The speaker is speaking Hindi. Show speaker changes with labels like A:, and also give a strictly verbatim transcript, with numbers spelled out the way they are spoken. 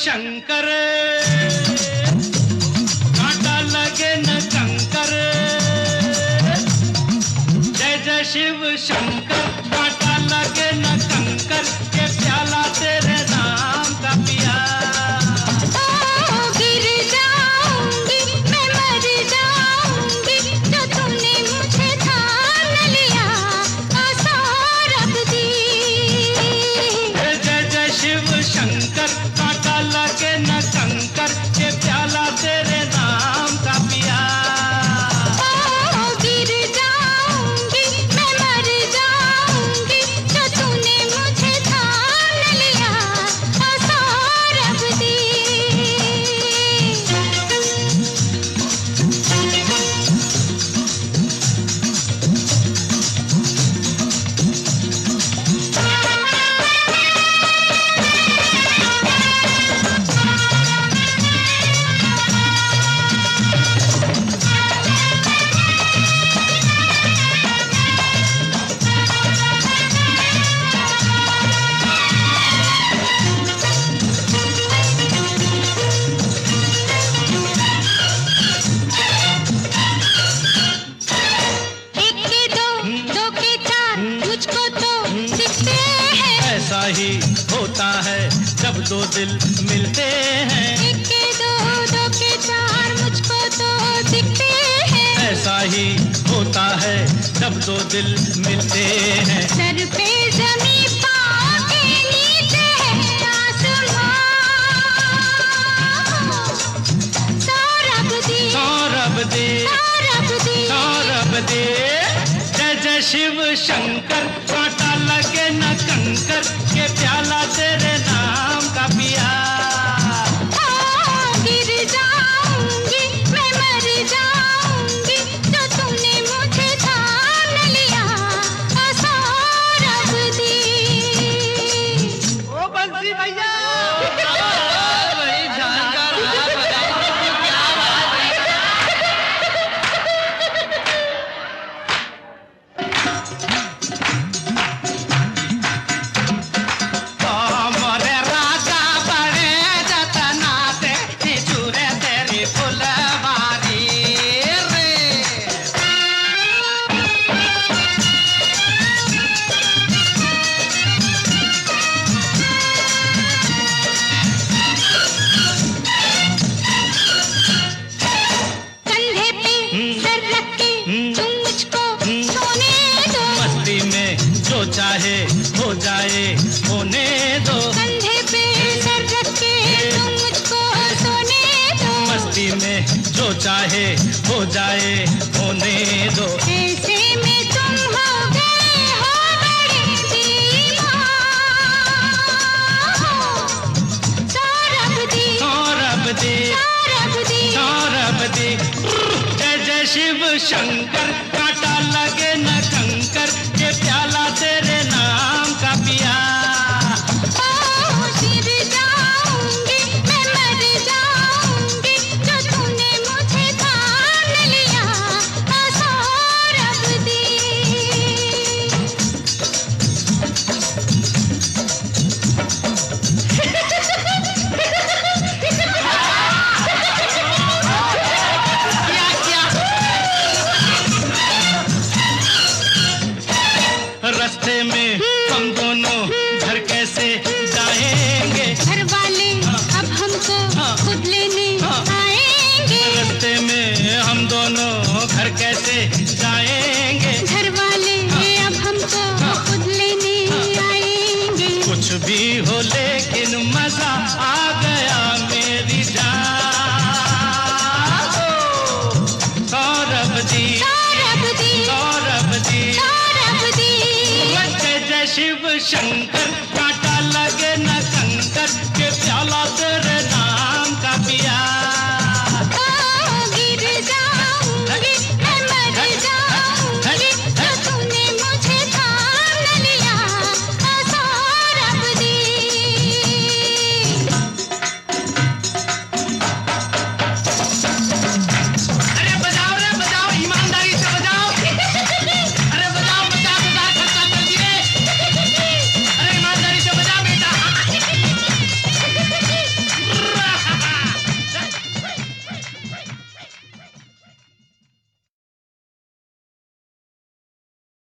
A: शंकर, कांटा लगे न कंकर। जय जय शिव शंकर, कांटा लगे न कंकर, के प्याला तेरे नाम का पिया। ऐसा ही होता है जब दो दिल मिलते हैं।
B: एक के दो, दो के चार, मुझको तो दिखते हैं।
A: ऐसा ही होता है जब दो दिल मिलते हैं।
B: सर पे ज़मीं, पाँव के नीचे है आसमां। सौरभ दे,
A: सौरभ दे,
B: सौरभ दे,
A: सौरभ दे। जय जय शिव शंकर, कांटा लगे न कंकर, के प्याला तेरे नाम का पिया।
B: हाँ, गिर जाऊंगी, मैं मर जाऊंगी, जो तुमने मुझे थाम लिया। सौरभ दे।
A: ओ बंसी भैया, बड़ी जानकार बात बताई। क्या बात है। मोरे राजा बड़े जतना से निचुरे तेरी फुलवारी रे।
B: कंधे पे सर रख के तुम मुझको सोने दो।
A: मस्ती में जो चाहे हो जाए होने दो।
B: कंधे पे सर रख के तुम मुझको सोने दो।
A: मस्ती में जो चाहे हो जाए होने दो।
B: ऐसे में तुम हो गए हो बड़े दीवान। सौरभ दे,
A: सौरभ दे,
B: सौरभ दे,
A: सौरभ दे। जय जय शिव शंकर, कांटा लगे न कंकर, के प्याला तेरे नाम का पिया।
B: ओ गिर जाऊंगी, मैं मर जाऊंगी, जो तुमने मुझे थाम लिया। सौरभ दे।
A: क्या क्या रास्ते में हम दोनों घर कैसे जाएंगे।
B: घर वाले अब हमको खुद ले